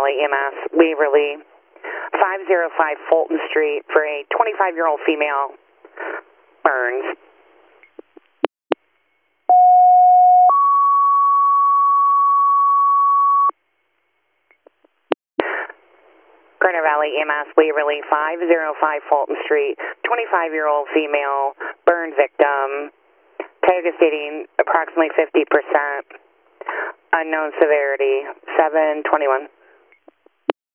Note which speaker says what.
Speaker 1: Valley EMS, Waverly, 505 Fulton Street for a 25-year-old female, burns. Garner Valley EMS, Waverly, 505 Fulton Street, 25-year-old female, burn victim, TAG stating approximately 50%, unknown severity, 721.